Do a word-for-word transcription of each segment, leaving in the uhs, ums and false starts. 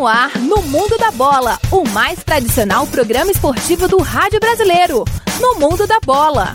no ar, no Mundo da Bola, o mais tradicional programa esportivo do rádio brasileiro. No Mundo da Bola.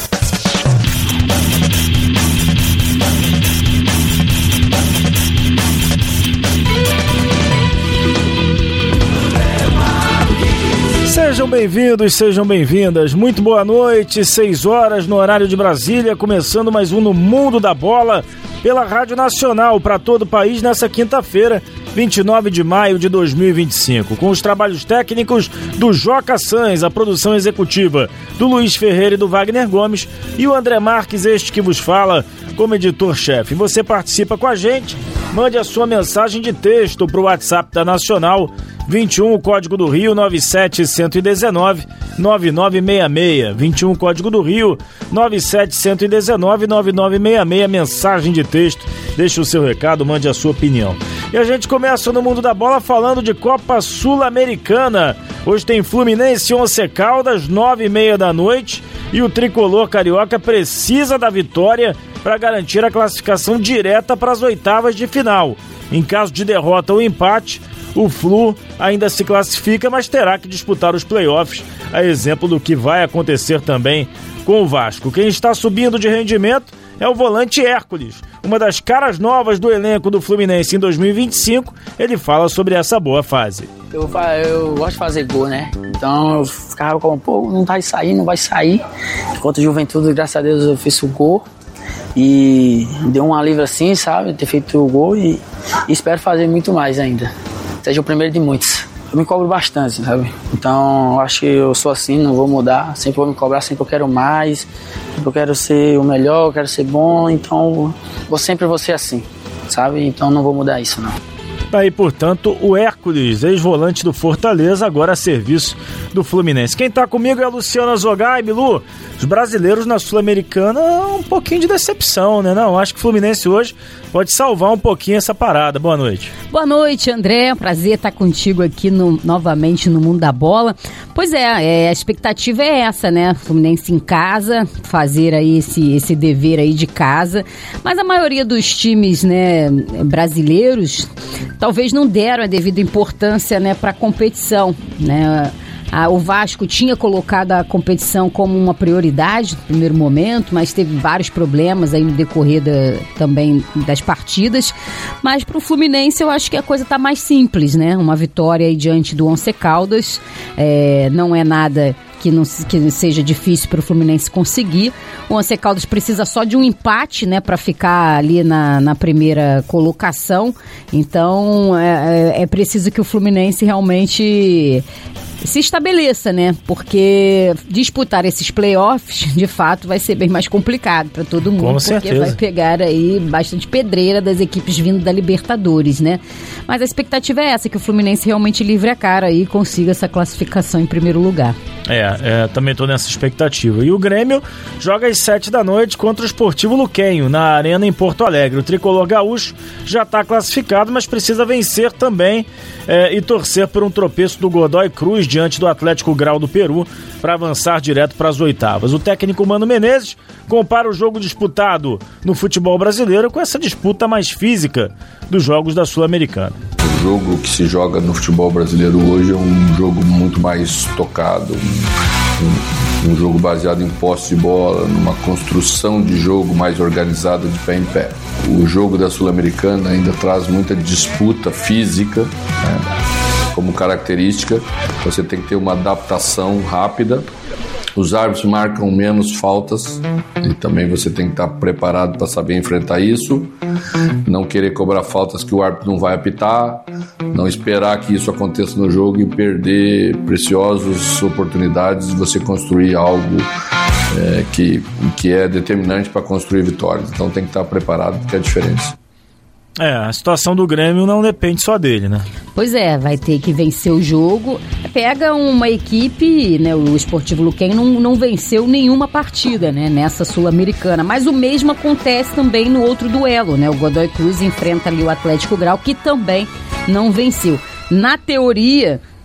Sejam bem-vindos, sejam bem-vindas. Muito boa noite, seis horas no horário de Brasília, começando mais um No Mundo da Bola pela Rádio Nacional para todo o país nessa quinta-feira, vinte e nove de maio de dois mil e vinte e cinco, com os trabalhos técnicos do Joca Sanz, a produção executiva do Luiz Ferreira e do Wagner Gomes e o André Marques, este que vos fala como editor-chefe. Você participa com a gente, mande a sua mensagem de texto para o WhatsApp da Nacional, vinte e um, código do Rio, nove sete um nove, nove nove seis seis. vinte e um, código do Rio, nove sete um nove, nove nove seis seis. Mensagem de texto, deixe o seu recado, mande a sua opinião. E a gente começa no Mundo da Bola falando de Copa Sul-Americana. Hoje tem Fluminense e Once Caldas, nove e meia da noite. E o tricolor carioca precisa da vitória para garantir a classificação direta para as oitavas de final. Em caso de derrota ou empate, o Flu ainda se classifica, mas terá que disputar os playoffs, a exemplo do que vai acontecer também com o Vasco. Quem está subindo de rendimento é o volante Hércules, uma das caras novas do elenco do Fluminense em dois mil e vinte e cinco. Ele fala sobre essa boa fase. Eu, eu gosto de fazer gol, né? Então eu ficava como, pô, não vai sair, não vai sair. Enquanto Juventude, graças a Deus, eu fiz o gol. E deu um alívio assim, sabe? Ter feito o gol e, e espero fazer muito mais ainda. Seja o primeiro de muitos. Eu me cobro bastante, sabe? Então, eu acho que eu sou assim, não vou mudar. Sempre vou me cobrar, sempre eu quero mais. Sempre eu quero ser o melhor, eu quero ser bom. Então, vou sempre vou ser assim, sabe? Então, não vou mudar isso, não. Aí, portanto, o Hércules, ex-volante do Fortaleza, agora a serviço do Fluminense. Quem tá comigo é a Luciana Zogai. Bilu, os brasileiros na Sul-Americana, um pouquinho de decepção, né? Não, acho que o Fluminense hoje pode salvar um pouquinho essa parada. Boa noite. Boa noite, André. Prazer estar contigo aqui no, novamente no Mundo da Bola. Pois é, é, a expectativa é essa, né? Fluminense em casa, fazer aí esse, esse dever aí de casa. Mas a maioria dos times, né, brasileiros, talvez não deram a devida importância, né, para a competição, né? Ah, o Vasco tinha colocado a competição como uma prioridade no primeiro momento, mas teve vários problemas aí no decorrer da, também das partidas. Mas para o Fluminense eu acho que a coisa está mais simples, né? Uma vitória aí diante do Once Caldas, é, não é nada que não que seja difícil para o Fluminense conseguir. O Once Caldas precisa só de um empate, né, para ficar ali na, na primeira colocação. Então é, é preciso que o Fluminense realmente se estabeleça, né? Porque disputar esses playoffs, de fato, vai ser bem mais complicado para todo mundo. Com porque certeza. Vai pegar aí bastante pedreira das equipes vindo da Libertadores, né? Mas a expectativa é essa, que o Fluminense realmente livre a cara e consiga essa classificação em primeiro lugar. É, é também tô nessa expectativa. E o Grêmio joga às sete da noite contra o Sportivo Luquenho, na Arena em Porto Alegre. O tricolor gaúcho já está classificado, mas precisa vencer também é, e torcer por um tropeço do Godoy Cruz diante do Atlético Grau do Peru para avançar direto para as oitavas. O técnico Mano Menezes compara o jogo disputado no futebol brasileiro com essa disputa mais física dos jogos da Sul-Americana. O jogo que se joga no futebol brasileiro hoje é um jogo muito mais tocado, um, um, um jogo baseado em posse de bola, numa construção de jogo mais organizada de pé em pé. O jogo da Sul-Americana ainda traz muita disputa física, né? Como característica, você tem que ter uma adaptação rápida. Os árbitros marcam menos faltas e também você tem que estar preparado para saber enfrentar isso. Não querer cobrar faltas que o árbitro não vai apitar, não esperar que isso aconteça no jogo e perder preciosas oportunidades de você construir algo é, que, que é determinante para construir vitórias. Então tem que estar preparado, porque é a diferença. É, a situação do Grêmio não depende só dele, né? Pois é, vai ter que vencer o jogo. Pega uma equipe, né, o Sportivo Luquenho não, não venceu nenhuma partida, né, nessa Sul-Americana. Mas o mesmo acontece também no outro duelo, né? O Godoy Cruz enfrenta ali o Atlético Grau, que também não venceu. Na teoria,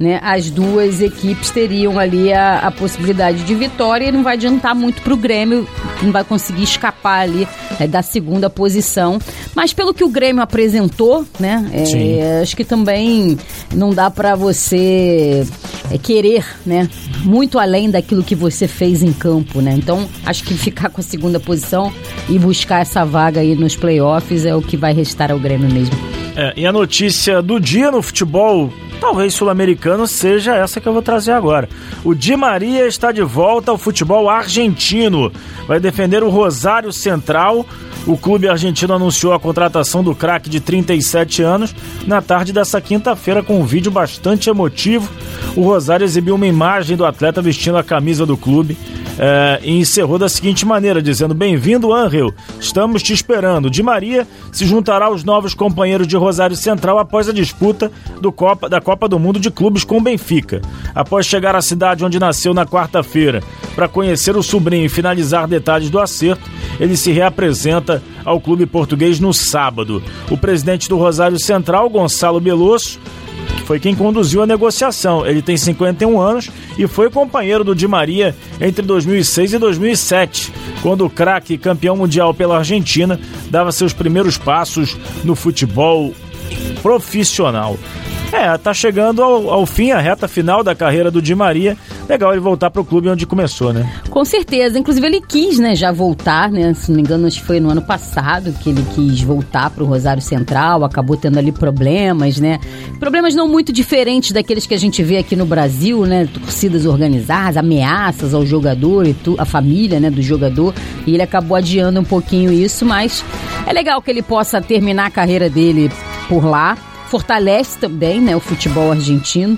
né, as duas equipes teriam ali a, a possibilidade de vitória e não vai adiantar muito pro Grêmio, não vai conseguir escapar ali é, da segunda posição. Mas pelo que o Grêmio apresentou, né, é, acho que também não dá para você é, querer, né, muito além daquilo que você fez em campo, né? Então, acho que ficar com a segunda posição e buscar essa vaga aí nos playoffs é o que vai restar ao Grêmio mesmo. É, e a notícia do dia no futebol, talvez sul-americano, seja essa que eu vou trazer agora. O Di Maria está de volta ao futebol argentino. Vai defender o Rosário Central. O clube argentino anunciou a contratação do craque de trinta e sete anos na tarde dessa quinta-feira com um vídeo bastante emotivo. O Rosário exibiu uma imagem do atleta vestindo a camisa do clube é, e encerrou da seguinte maneira, dizendo: "Bem-vindo, Ángel, estamos te esperando." Di Maria se juntará aos novos companheiros de Rosário Central após a disputa do Copa, da Copa do Mundo de Clubes com o Benfica. Após chegar à cidade onde nasceu na quarta-feira para conhecer o sobrinho e finalizar detalhes do acerto, ele se reapresenta ao clube português no sábado. O presidente do Rosário Central, Gonçalo Belosso, foi quem conduziu a negociação. Ele tem cinquenta e um anos e foi companheiro do Di Maria entre dois mil e seis e dois mil e sete, quando o craque campeão mundial pela Argentina dava seus primeiros passos no futebol profissional. É, tá chegando ao, ao fim, a reta final da carreira do Di Maria. Legal ele voltar pro clube onde começou, né? Com certeza. Inclusive ele quis, né, já voltar, né? Se não me engano, acho que foi no ano passado que ele quis voltar pro Rosário Central. Acabou tendo ali problemas, né? Problemas não muito diferentes daqueles que a gente vê aqui no Brasil, né? Torcidas organizadas, ameaças ao jogador e tu, a família, né, do jogador. E ele acabou adiando um pouquinho isso, mas é legal que ele possa terminar a carreira dele por lá. Fortalece também, né, o futebol argentino,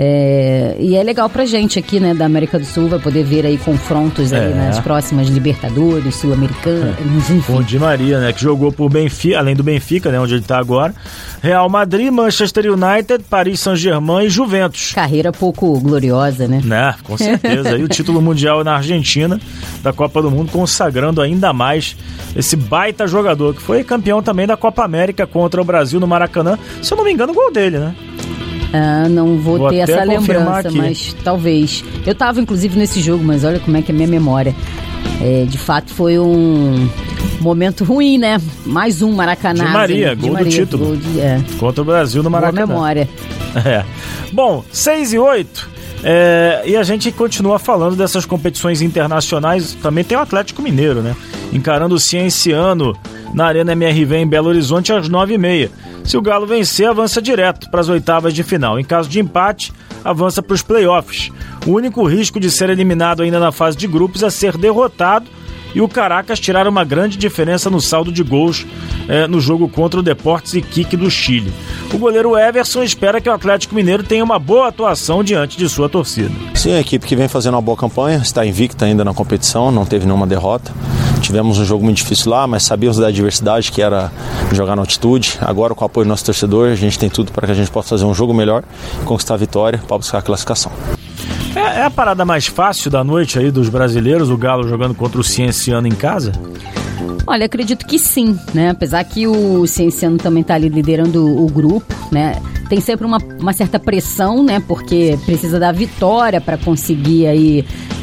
é, e é legal pra gente aqui, né, da América do Sul, vai poder ver aí confrontos aí, é. nas próximas Libertadores, Sul-Americanas, é. enfim. O Di Maria, né, que jogou por Benfica, além do Benfica, né, onde ele tá agora, Real Madrid, Manchester United, Paris Saint-Germain e Juventus. Carreira pouco gloriosa, né? Né, com certeza. E o título mundial na Argentina, da Copa do Mundo, consagrando ainda mais esse baita jogador, que foi campeão também da Copa América contra o Brasil no Maracanã. Se eu não me engano, o gol dele, né? Ah, não vou, vou ter essa lembrança, aqui. Mas talvez. Eu tava, inclusive, nesse jogo, mas olha como é que é a minha memória. É, de fato, foi um momento ruim, né? Mais um Maracanã. Di Maria, gol Di Maria, do título. Gol de, é. Contra o Brasil no Maracanã. Boa memória. É. Bom, seis e oito. É, e a gente continua falando dessas competições internacionais. Também tem o Atlético Mineiro, né? Encarando o Cienciano na Arena M R V em Belo Horizonte às nove e meia. Se o Galo vencer, avança direto para as oitavas de final. Em caso de empate, avança para os playoffs. O único risco de ser eliminado ainda na fase de grupos é ser derrotado e o Caracas tirar uma grande diferença no saldo de gols é, no jogo contra o Deportes Iquique do Chile. O goleiro Everson espera que o Atlético Mineiro tenha uma boa atuação diante de sua torcida. Sim, a equipe que vem fazendo uma boa campanha, está invicta ainda na competição, não teve nenhuma derrota. Tivemos um jogo muito difícil lá, mas sabíamos da adversidade que era jogar na altitude. Agora, com o apoio do nosso torcedor, a gente tem tudo para que a gente possa fazer um jogo melhor, conquistar a vitória para buscar a classificação. É, é a parada mais fácil da noite aí dos brasileiros, o Galo jogando contra o Cienciano em casa? Olha, acredito que sim, né? Apesar que o Cienciano também está ali liderando o grupo, né? Tem sempre uma, uma certa pressão, né? Porque precisa da vitória para conseguir aí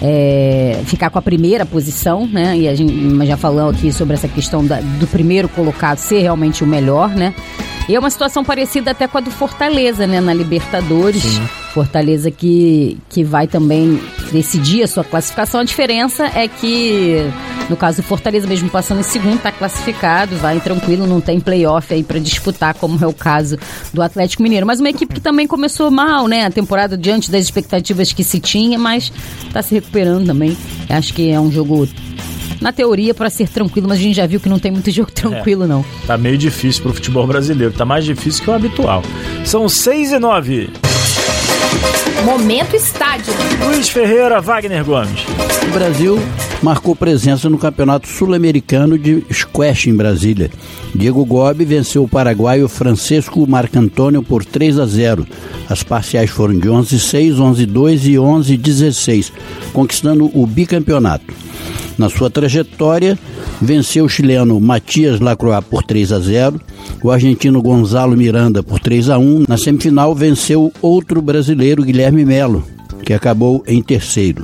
é, ficar com a primeira posição, né? E a gente já falou aqui sobre essa questão da, do primeiro colocado ser realmente o melhor, né? E é uma situação parecida até com a do Fortaleza, né? Na Libertadores. Sim. Fortaleza que, que vai também decidir a sua classificação. A diferença é que, no caso do Fortaleza, mesmo passando em segundo, está classificado, vai tranquilo, não tem playoff aí para disputar, como é o caso do Atlético Mineiro. Mas uma equipe que também começou mal, né? A temporada diante das expectativas que se tinha, mas está se recuperando também. Acho que é um jogo, na teoria, para ser tranquilo, mas a gente já viu que não tem muito jogo tranquilo, é, não. Tá meio difícil pro futebol brasileiro, tá mais difícil que o habitual. São seis e nove. Momento Estádio. Luiz Ferreira, Wagner Gomes. O Brasil marcou presença no Campeonato Sul-Americano de Squash em Brasília. Diego Gobi venceu o paraguaio Francisco Marcantônio por três a zero. As parciais foram de onze a seis, onze a dois e onze a dezesseis, conquistando o bicampeonato. Na sua trajetória, venceu o chileno Matias Lacroix por três a zero, O argentino Gonzalo Miranda, por três a um, na semifinal venceu outro brasileiro, Guilherme Melo, que acabou em terceiro.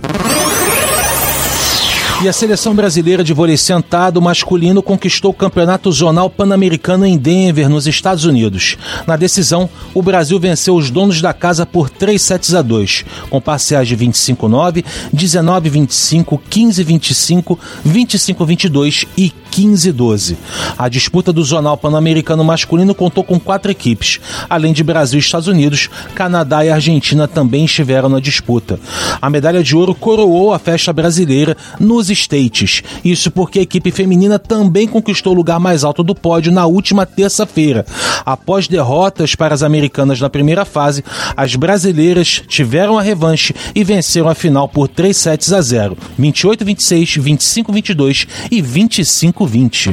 E a seleção brasileira de vôlei sentado masculino conquistou o campeonato zonal pan-americano em Denver, nos Estados Unidos. Na decisão, o Brasil venceu os donos da casa por três sets a dois, com parciais de vinte e cinco a nove, dezenove a vinte e cinco, quinze a vinte e cinco, vinte e cinco a vinte e dois e quinze a doze. A disputa do zonal pan-americano masculino contou com quatro equipes. Além de Brasil e Estados Unidos, Canadá e Argentina também estiveram na disputa. A medalha de ouro coroou a festa brasileira nos States. Isso porque a equipe feminina também conquistou o lugar mais alto do pódio na última terça-feira. Após derrotas para as americanas na primeira fase, as brasileiras tiveram a revanche e venceram a final por três sets a zero, vinte e oito a vinte e seis, vinte e cinco a vinte e dois e vinte e cinco a vinte.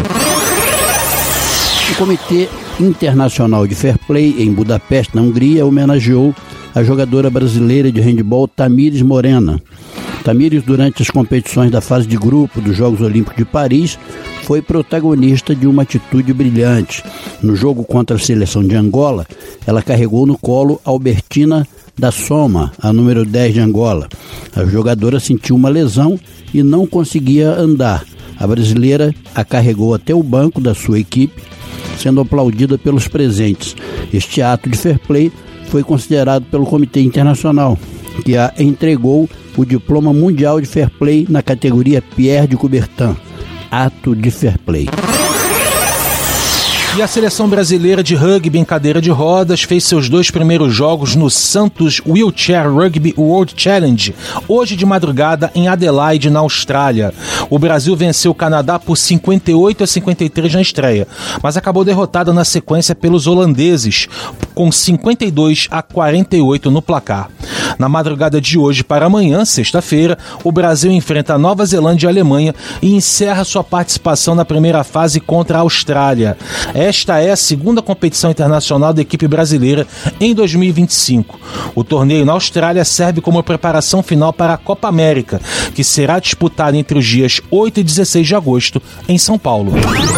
O Comitê Internacional de Fair Play em Budapeste, na Hungria, homenageou a jogadora brasileira de handebol Tamires Morena. Tamires, durante as competições da fase de grupo dos Jogos Olímpicos de Paris, foi protagonista de uma atitude brilhante. No jogo contra a seleção de Angola, ela carregou no colo Albertina da Soma, a número dez de Angola. A jogadora sentiu uma lesão e não conseguia andar. A brasileira a carregou até o banco da sua equipe, sendo aplaudida pelos presentes. Este ato de fair play foi considerado pelo Comitê Internacional, que a entregou o Diploma Mundial de Fair Play na categoria Pierre de Coubertin, ato de fair play. E a seleção brasileira de rugby em cadeira de rodas fez seus dois primeiros jogos no Santos Wheelchair Rugby World Challenge, hoje de madrugada em Adelaide, na Austrália. O Brasil venceu o Canadá por cinquenta e oito a cinquenta e três na estreia, mas acabou derrotado na sequência pelos holandeses, com cinquenta e dois a quarenta e oito no placar. Na madrugada de hoje para amanhã, sexta-feira, o Brasil enfrenta a Nova Zelândia e a Alemanha e encerra sua participação na primeira fase contra a Austrália. Esta é a segunda competição internacional da equipe brasileira em dois mil e vinte e cinco. O torneio na Austrália serve como preparação final para a Copa América, que será disputada entre os dias oito e dezesseis de agosto em São Paulo.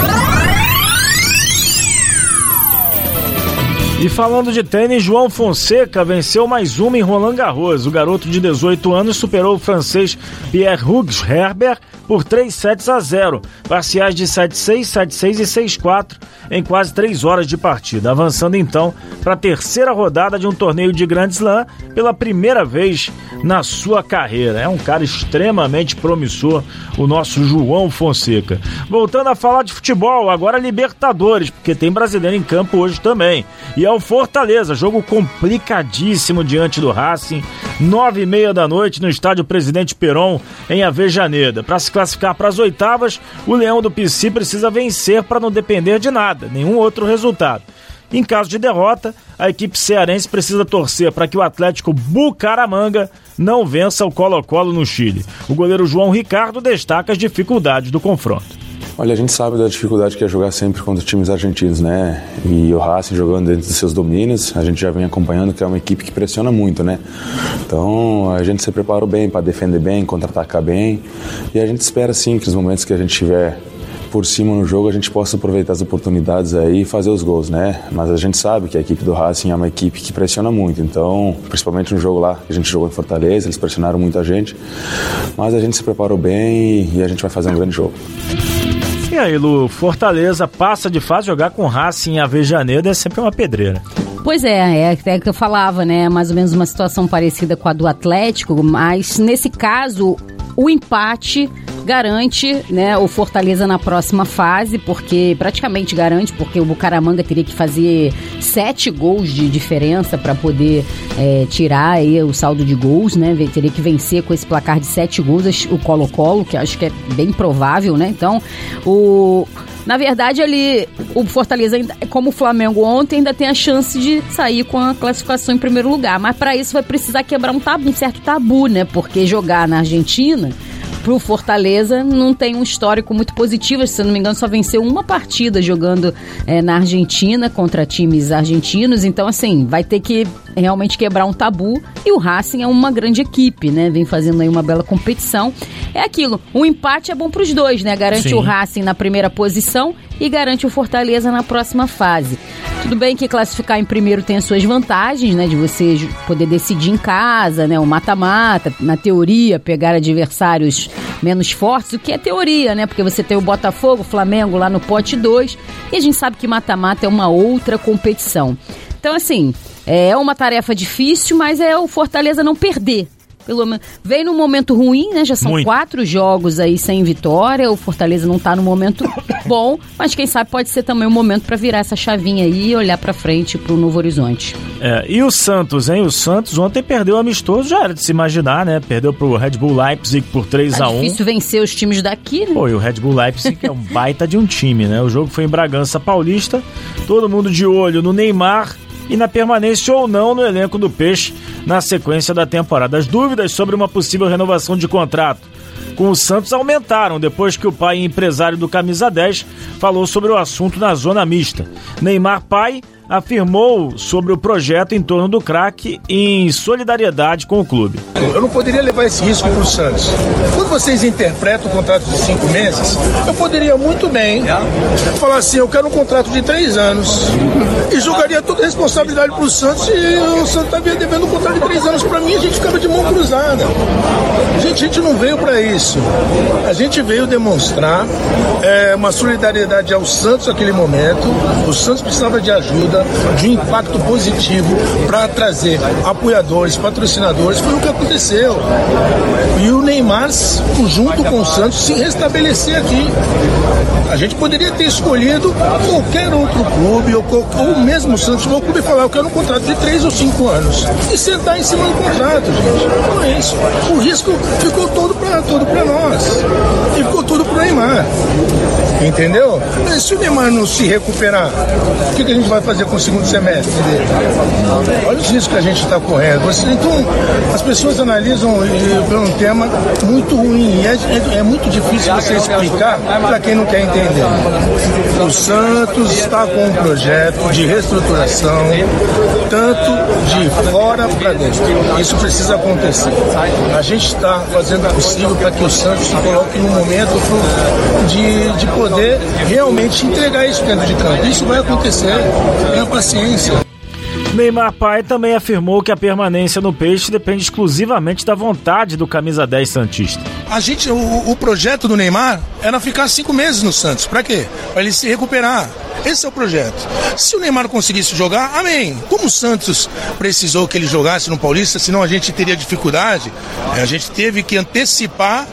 E falando de tênis, João Fonseca venceu mais uma em Roland Garros. O garoto de dezoito anos superou o francês Pierre-Hugues Herbert por três sets a zero, parciais de sete a seis, sete a seis e seis a quatro em quase três horas de partida, avançando então para a terceira rodada de um torneio de Grand Slam pela primeira vez na sua carreira. É um cara extremamente promissor, o nosso João Fonseca. Voltando a falar de futebol, agora Libertadores, porque tem brasileiro em campo hoje também. E é o Fortaleza, jogo complicadíssimo diante do Racing, nove e meia da noite no estádio Presidente Peron, em Avejaneda. Para se classificar para as oitavas, o Leão do Pici precisa vencer para não depender de nada, nenhum outro resultado. Em caso de derrota, a equipe cearense precisa torcer para que o Atlético Bucaramanga não vença o Colo-Colo no Chile. O goleiro João Ricardo destaca as dificuldades do confronto. Olha, a gente sabe da dificuldade que é jogar sempre contra times argentinos, né? E o Racing jogando dentro dos seus domínios, a gente já vem acompanhando que é uma equipe que pressiona muito, né? Então a gente se preparou bem para defender bem, contra-atacar bem, e a gente espera sim que os momentos que a gente tiver por cima no jogo a gente possa aproveitar as oportunidades aí e fazer os gols, né? Mas a gente sabe que a equipe do Racing é uma equipe que pressiona muito, então, principalmente no jogo lá que a gente jogou em Fortaleza, eles pressionaram muito a gente, mas a gente se preparou bem e a gente vai fazer um grande jogo. E aí, Lu, Fortaleza passa de fase, jogar com Racing em Avejaneda é sempre uma pedreira. Pois é, é até que eu falava, né? Mais ou menos uma situação parecida com a do Atlético, mas nesse caso o empate garante, né, o Fortaleza na próxima fase, porque praticamente garante, porque o Bucaramanga teria que fazer sete gols de diferença para poder é, tirar aí o saldo de gols, né? Teria que vencer com esse placar de sete gols o Colo-Colo, que acho que é bem provável, né? Então, o na verdade, ali, o Fortaleza, como o Flamengo ontem, ainda tem a chance de sair com a classificação em primeiro lugar. Mas para isso vai precisar quebrar um tabu, um certo tabu, né? Porque jogar na Argentina, pro Fortaleza, não tem um histórico muito positivo. Se eu não me engano, só venceu uma partida jogando é, na Argentina contra times argentinos. Então, assim, vai ter que realmente quebrar um tabu, e o Racing é uma grande equipe, né? Vem fazendo aí uma bela competição. É aquilo, um empate é bom para os dois, né? Garante Sim. o Racing na primeira posição e garante o Fortaleza na próxima fase. Tudo bem que classificar em primeiro tem as suas vantagens, né? De você poder decidir em casa, né? O mata-mata, na teoria, pegar adversários menos fortes, o que é teoria, né? Porque você tem o Botafogo, o Flamengo lá no pote dois, e a gente sabe que mata-mata é uma outra competição. Então, assim, é uma tarefa difícil, mas é o Fortaleza não perder. Pelo menos vem num momento ruim, né? Já são Muito. quatro jogos aí sem vitória. O Fortaleza não tá no momento bom, mas quem sabe pode ser também um momento para virar essa chavinha aí e olhar para frente pro Novo Horizonte. É, e o Santos, hein? O Santos ontem perdeu amistoso, já era de se imaginar, né? Perdeu pro Red Bull Leipzig por três a um. É difícil vencer os times daqui, né? Pô, e o Red Bull Leipzig é um baita de um time, né? O jogo foi em Bragança Paulista, todo mundo de olho no Neymar e na permanência ou não no elenco do Peixe na sequência da temporada. As dúvidas sobre uma possível renovação de contrato com o Santos aumentaram depois que o pai e empresário do Camisa dez falou sobre o assunto na zona mista. Neymar pai afirmou sobre o projeto em torno do craque em solidariedade com o clube. Eu não poderia levar esse risco para o Santos. Quando vocês interpretam o contrato de cinco meses, eu poderia muito bem falar assim, eu quero um contrato de três anos e jogaria toda a responsabilidade para o Santos, e o Santos estava devendo um contrato de três anos para mim, a gente ficava de mão cruzada. Gente, a gente não veio para isso. A gente veio demonstrar é, uma solidariedade ao Santos naquele momento. O Santos precisava de ajuda, de um impacto positivo para trazer apoiadores, patrocinadores. Foi o que aconteceu. E o Neymar, junto com o Santos, se restabelecer aqui. A gente poderia ter escolhido qualquer outro clube, ou, ou mesmo o Santos, o clube falar, eu quero um contrato de três ou cinco anos. E sentar em cima do contrato, gente. Não é isso. O risco ficou todo para todo para nós. E ficou tudo para o Neymar. Entendeu? Mas se o Neymar não se recuperar, o que, que a gente vai fazer com o segundo semestre dele? Olha os riscos que a gente está correndo. Então, as pessoas analisam por um tema muito ruim. É, é muito difícil você explicar para quem não quer entender. O Santos está com um projeto de reestruturação, tanto de fora para dentro. Isso precisa acontecer. A gente está fazendo o possível para que o Santos se coloque num momento de, de poder realmente entregar isso dentro de campo. Isso vai acontecer. Tenha paciência. Neymar pai também afirmou que a permanência no Peixe depende exclusivamente da vontade do Camisa dez santista. A gente, o, o projeto do Neymar era ficar cinco meses no Santos. Pra quê? Pra ele se recuperar. Esse é o projeto. Se o Neymar conseguisse jogar, amém. Como o Santos precisou que ele jogasse no Paulista, senão a gente teria dificuldade, a gente teve que antecipar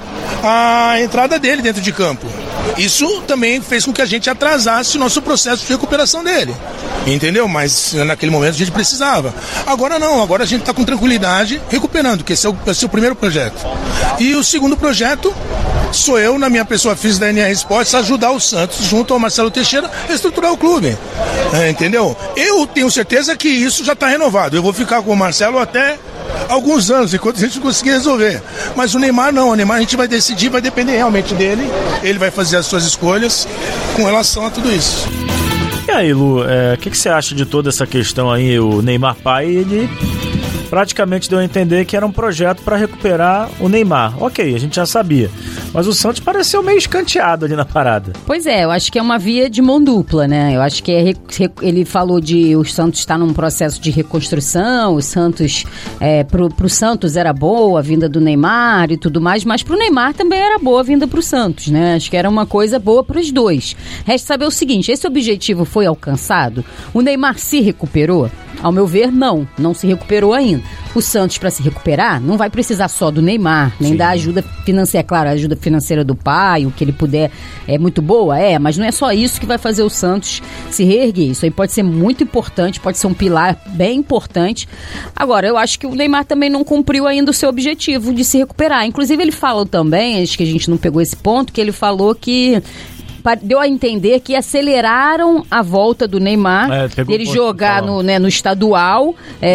a entrada dele dentro de campo. Isso também fez com que a gente atrasasse o nosso processo de recuperação dele. Entendeu? Mas naquele momento a gente precisava. Agora não, agora a gente está com tranquilidade recuperando, que esse é, o, esse é o primeiro projeto. E o segundo projeto sou eu, na minha pessoa física da N R Sports, ajudar o Santos, junto ao Marcelo Teixeira, a estruturar o clube. É, entendeu? Eu tenho certeza que isso já está renovado. Eu vou ficar com o Marcelo até alguns anos, enquanto a gente conseguir resolver. Mas o Neymar não, o Neymar a gente vai decidir, vai depender realmente dele. Ele vai fazer as suas escolhas com relação a tudo isso. E aí, Lu, o é, que, que você acha de toda essa questão aí? O Neymar pai, ele praticamente deu a entender que era um projeto para recuperar o Neymar. Ok, a gente já sabia. Mas o Santos pareceu meio escanteado ali na parada. Pois é, eu acho que é uma via de mão dupla, né? Eu acho que é, ele falou de o Santos estar num processo de reconstrução, o Santos, é, pro, pro Santos era boa a vinda do Neymar e tudo mais, mas pro Neymar também era boa a vinda pro Santos, né? Acho que era uma coisa boa pros dois. Resta saber o seguinte, esse objetivo foi alcançado? O Neymar se recuperou? Ao meu ver, não, não se recuperou ainda. O Santos, para se recuperar, não vai precisar só do Neymar, nem Sim. da ajuda financeira. Claro, a ajuda financeira do pai, o que ele puder é muito boa, é, mas não é só isso que vai fazer o Santos se reerguer. Isso aí pode ser muito importante, pode ser um pilar bem importante. Agora, eu acho que o Neymar também não cumpriu ainda o seu objetivo de se recuperar. Inclusive, ele falou também, acho que a gente não pegou esse ponto, que ele falou que deu a entender que aceleraram a volta do Neymar, é, ele jogar no, né, no estadual,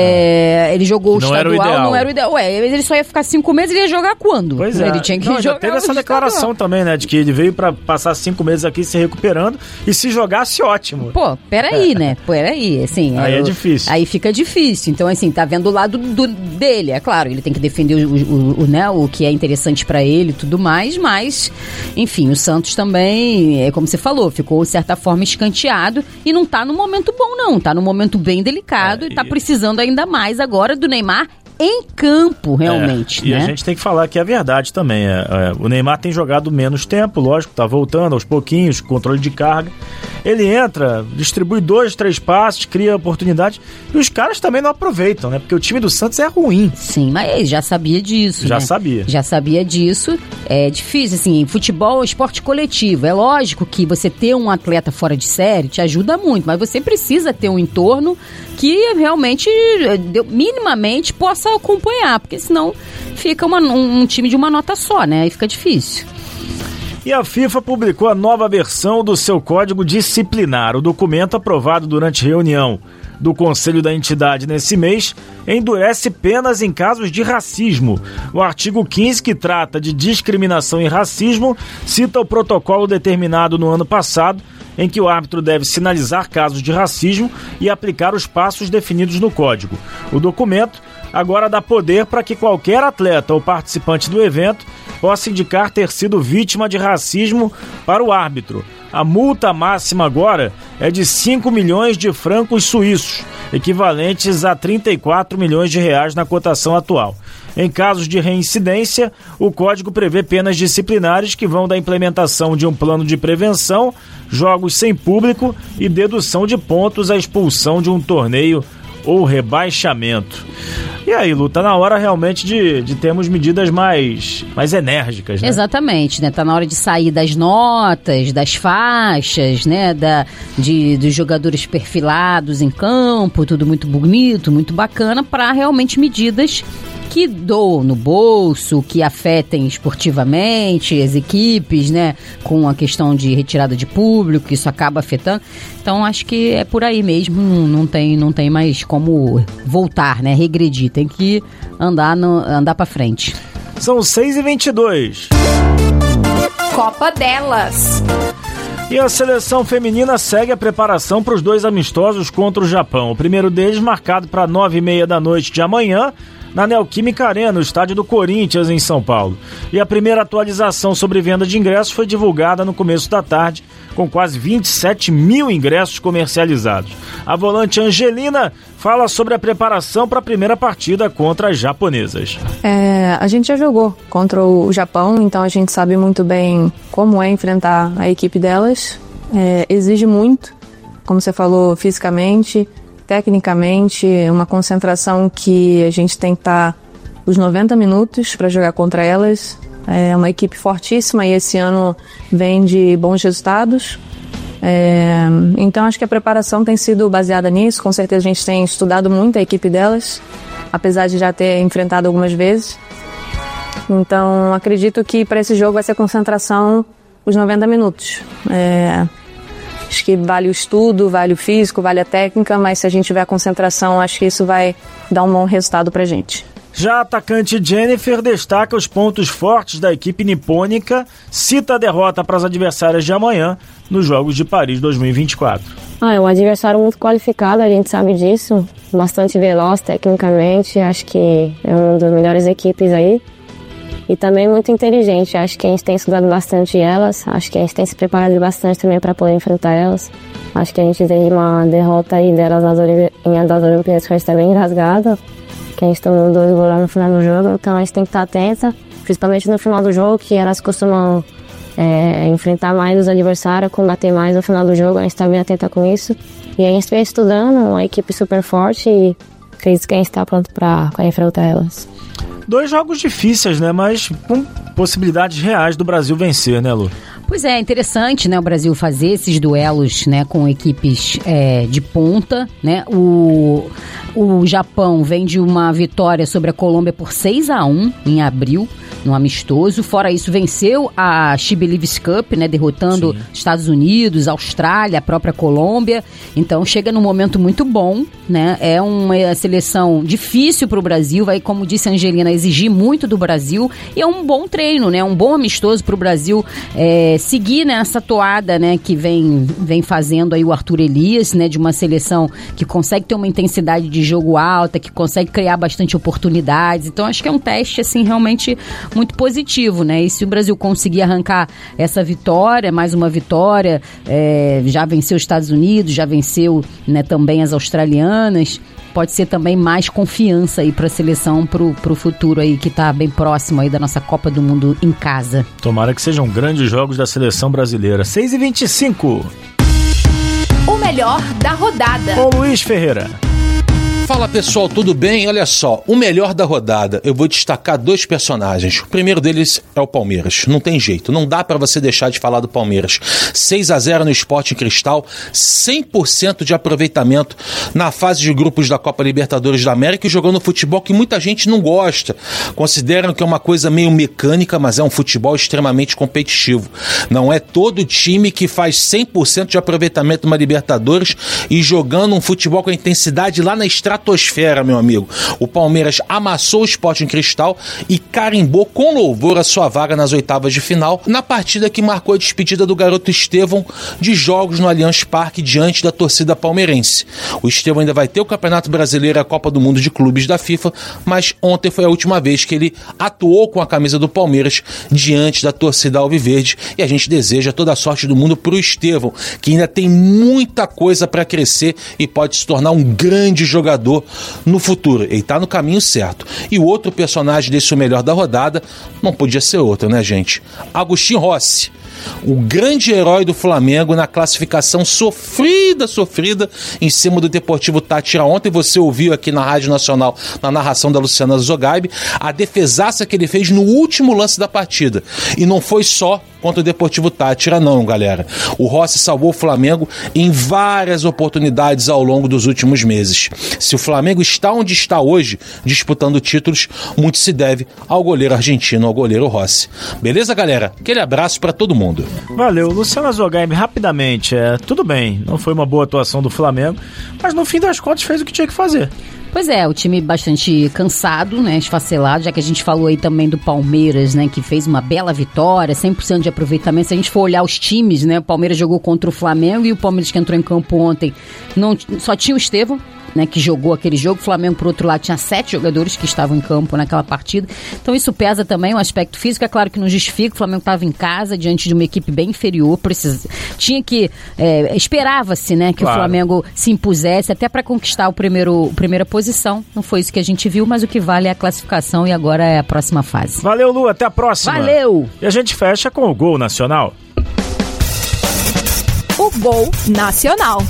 é, ele jogou o não estadual, era o não era o ideal. Ué, ele só ia ficar cinco meses, ele ia jogar quando? Pois é. Ele tinha que não, jogar. Já teve essa declaração estadual. também, né, de que ele veio pra passar cinco meses aqui se recuperando e se jogasse, ótimo. Pô, peraí, né? Peraí, assim... Aí é, é difícil. Aí fica difícil. Então, assim, tá vendo o lado do, dele. É claro, ele tem que defender o, o, o, né, o que é interessante pra ele e tudo mais, mas, enfim, o Santos também, é como você falou, ficou, de certa forma, escanteado e não tá no momento bom, não. Tá no momento bem delicado é, e tá precisando ainda mais agora do Neymar em campo, realmente. É, e né? a gente tem que falar que é a verdade também. É, é, o Neymar tem jogado menos tempo, lógico, tá voltando aos pouquinhos, controle de carga. Ele entra, distribui dois, três passes, cria oportunidade e os caras também não aproveitam, né? Porque o time do Santos é ruim. Sim, mas ele já sabia disso, Já né? sabia. Já sabia disso. É difícil, assim, futebol é esporte coletivo. É lógico que você ter um atleta fora de série te ajuda muito, mas você precisa ter um entorno que realmente, minimamente, possa acompanhar, porque senão fica uma, um, um time de uma nota só, né? Aí fica difícil. E a FIFA publicou a nova versão do seu código disciplinar. O documento, aprovado durante reunião do Conselho da entidade nesse mês, endurece penas em casos de racismo. O artigo quinze, que trata de discriminação e racismo, cita o protocolo determinado no ano passado, em que o árbitro deve sinalizar casos de racismo e aplicar os passos definidos no código. O documento agora dá poder para que qualquer atleta ou participante do evento possa indicar ter sido vítima de racismo para o árbitro. A multa máxima agora é de cinco milhões de francos suíços, equivalentes a trinta e quatro milhões de reais na cotação atual. Em casos de reincidência, o código prevê penas disciplinares que vão da implementação de um plano de prevenção, jogos sem público e dedução de pontos à expulsão de um torneio ou rebaixamento. E aí, Lu, tá na hora realmente de, de termos medidas mais, mais enérgicas, né? Exatamente, né? Tá na hora de sair das notas, das faixas, né? Da, de, dos jogadores perfilados em campo, tudo muito bonito, muito bacana, para realmente medidas que doam no bolso, que afetem esportivamente as equipes, né? Com a questão de retirada de público, isso acaba afetando. Então, acho que é por aí mesmo, não, não, tem, não tem mais como voltar, né? Regredir, tem que andar, no, andar pra frente. São seis e vinte e dois. Copa delas. E a seleção feminina segue a preparação para os dois amistosos contra o Japão. O primeiro deles marcado para nove e meia da noite de amanhã, na Neoquímica Arena, no estádio do Corinthians, em São Paulo. E a primeira atualização sobre venda de ingressos foi divulgada no começo da tarde, com quase vinte e sete mil ingressos comercializados. A volante Angelina fala sobre a preparação para a primeira partida contra as japonesas. É, a gente já jogou contra o Japão, então a gente sabe muito bem como é enfrentar a equipe delas. É, exige muito, como você falou, fisicamente, tecnicamente, uma concentração que a gente tem que estar os noventa minutos para jogar contra elas. É uma equipe fortíssima e esse ano vem de bons resultados. É, então acho que a preparação tem sido baseada nisso. Com certeza a gente tem estudado muito a equipe delas, apesar de já ter enfrentado algumas vezes. Então acredito que para esse jogo vai ser concentração os noventa minutos. É, acho que vale o estudo, vale o físico, vale a técnica, mas se a gente tiver concentração, acho que isso vai dar um bom resultado pra gente. Já a atacante Jennifer destaca os pontos fortes da equipe nipônica, cita a derrota para as adversárias de amanhã nos Jogos de Paris dois mil e vinte e quatro. Ah, é um adversário muito qualificado, a gente sabe disso, bastante veloz tecnicamente, acho que é uma das melhores equipes aí. E também muito inteligente, acho que a gente tem estudado bastante elas, acho que a gente tem se preparado bastante também para poder enfrentar elas. Acho que a gente teve uma derrota aí delas nas Olimpíadas, das Olimpíadas que a gente está bem engasgada, que a gente tomou dois gols lá no final do jogo, então a gente tem que estar atenta, principalmente no final do jogo, que elas costumam é, enfrentar mais os adversários, combater mais no final do jogo, a gente está bem atenta com isso. E a gente vem estudando, uma equipe super forte e acredito que a gente está pronto para enfrentar elas. Dois jogos difíceis, né? Mas com possibilidades reais do Brasil vencer, né, Lu? Pois é, interessante, né, o Brasil fazer esses duelos, né, com equipes é, de ponta, né? O, o Japão vem de uma vitória sobre a Colômbia por seis a um em abril, no amistoso. Fora isso, venceu a She Believes Cup, né, derrotando Sim. Estados Unidos, Austrália, a própria Colômbia. Então chega num momento muito bom, né? É uma seleção difícil para o Brasil, vai, como disse a Angelina, exigir muito do Brasil, e é um bom treino, né? Um bom amistoso para o Brasil é, seguir nessa toada, né, que vem, vem fazendo aí o Arthur Elias, né, de uma seleção que consegue ter uma intensidade de jogo alta, que consegue criar bastante oportunidades. Então acho que é um teste assim realmente muito positivo, né? E se o Brasil conseguir arrancar essa vitória, mais uma vitória, é, já venceu os Estados Unidos, já venceu, né, também as australianas, pode ser também mais confiança aí para a seleção pro, pro futuro aí, que tá bem próximo aí da nossa Copa do Mundo em casa. Tomara que sejam grandes jogos da seleção brasileira. seis e vinte e cinco. O melhor da rodada. Com Luiz Ferreira. Fala pessoal, tudo bem? Olha só, o melhor da rodada, eu vou destacar dois personagens. O primeiro deles é o Palmeiras, não tem jeito, não dá pra você deixar de falar do Palmeiras. seis a zero no Sporting Cristal, cem por cento de aproveitamento na fase de grupos da Copa Libertadores da América e jogando futebol que muita gente não gosta. Consideram que é uma coisa meio mecânica, mas é um futebol extremamente competitivo. Não é todo time que faz cem por cento de aproveitamento numa Libertadores e jogando um futebol com a intensidade lá na estrada estratosfera, meu amigo. O Palmeiras amassou o Sporting Cristal e carimbou com louvor a sua vaga nas oitavas de final, na partida que marcou a despedida do garoto Estevão de jogos no Allianz Parque diante da torcida palmeirense. O Estevão ainda vai ter o Campeonato Brasileiro e a Copa do Mundo de Clubes da FIFA, mas ontem foi a última vez que ele atuou com a camisa do Palmeiras diante da torcida alviverde, e a gente deseja toda a sorte do mundo pro Estevão, que ainda tem muita coisa para crescer e pode se tornar um grande jogador no futuro. Ele tá no caminho certo. E o outro personagem desse O Melhor da Rodada não podia ser outro, né, gente? Agostinho Rossi, o grande herói do Flamengo na classificação sofrida, sofrida em cima do Deportivo Táchira ontem. Você ouviu aqui na Rádio Nacional, na narração da Luciana Zogaib, a defesaça que ele fez no último lance da partida. E não foi só contra o Deportivo Táchira, não, galera. O Rossi salvou o Flamengo em várias oportunidades ao longo dos últimos meses. Se o Flamengo está onde está hoje, disputando títulos, muito se deve ao goleiro argentino, ao goleiro Rossi. Beleza, galera? Aquele abraço para todo mundo. Valeu. Luciana Zogaib, rapidamente, é, tudo bem, não foi uma boa atuação do Flamengo, mas no fim das contas fez o que tinha que fazer. Pois é, o time bastante cansado, né, esfacelado, já que a gente falou aí também do Palmeiras, né, que fez uma bela vitória, cem por cento de aproveitamento. Se a gente for olhar os times, né, o Palmeiras jogou contra o Flamengo e o Palmeiras que entrou em campo ontem não, só tinha o Estevão, né, que jogou aquele jogo. O Flamengo, por outro lado, tinha sete jogadores que estavam em campo naquela partida. Então isso pesa também, o aspecto físico. É claro que não justifica, o Flamengo estava em casa, diante de uma equipe bem inferior. Precisa, tinha que, é, esperava-se, né, que claro, o Flamengo se impusesse até para conquistar o primeiro, a primeira posição. Não foi isso que a gente viu, mas o que vale é a classificação e agora é a próxima fase. Valeu, Lu, até a próxima. Valeu! E a gente fecha com o Gol Nacional. O Gol Nacional.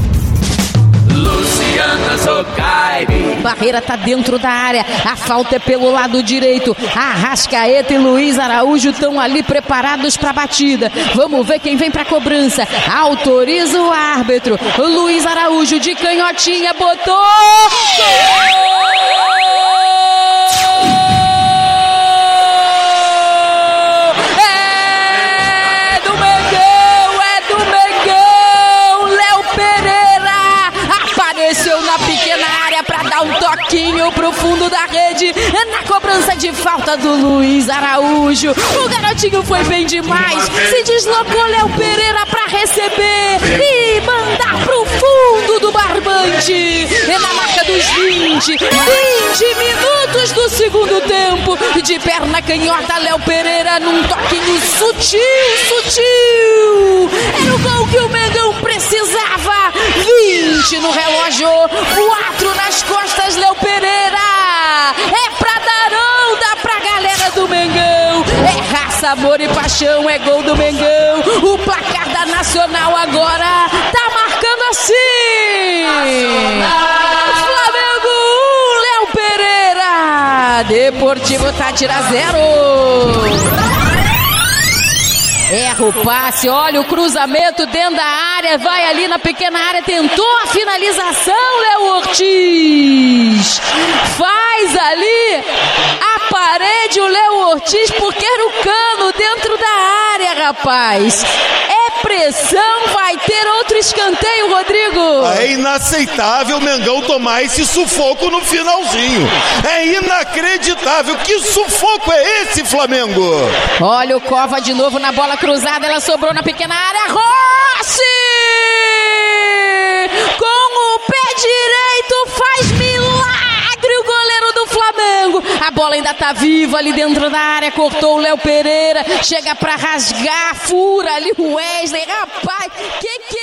Luciana Zogaib. Barreira tá dentro da área, a falta é pelo lado direito. Arrascaeta e Luiz Araújo estão ali preparados para a batida. Vamos ver quem vem para a cobrança. Autoriza o árbitro. Luiz Araújo de canhotinha botou. Gol! Um toquinho pro fundo da rede, na cobrança de falta do Luiz Araújo. O garotinho foi bem demais, se deslocou Léo Pereira pra receber e mandar pro fundo do barbante. É na marca dos vinte, vinte minutos do segundo tempo. De perna canhota, Léo Pereira num toquinho sutil, sutil. Era o gol que o Mengão precisava. vinte no relógio, quatro nas costas, Léo Pereira. É pra dar onda pra galera do Mengão. É raça, amor e paixão, é gol do Mengão. O placar da Nacional agora tá marcando assim. Flamengo um, Léo Pereira. Deportivo Táchira zero. Erra o passe, olha o cruzamento dentro da área, vai ali na pequena área, tentou a finalização, Léo Ortiz. Faz ali a parede. parede o Léo Ortiz porque era o Cano dentro da área, rapaz. É pressão, vai ter outro escanteio, Rodrigo. É inaceitável o Mengão tomar esse sufoco no finalzinho. É inacreditável. Que sufoco é esse, Flamengo? Olha o Cova de novo na bola cruzada, ela sobrou na pequena área. Rossi! Com o pé direito faz milagre o goleiro do Flamengo. A bola ainda tá viva ali dentro da área, cortou o Léo Pereira, chega pra rasgar, fura ali o Wesley. Rapaz, que que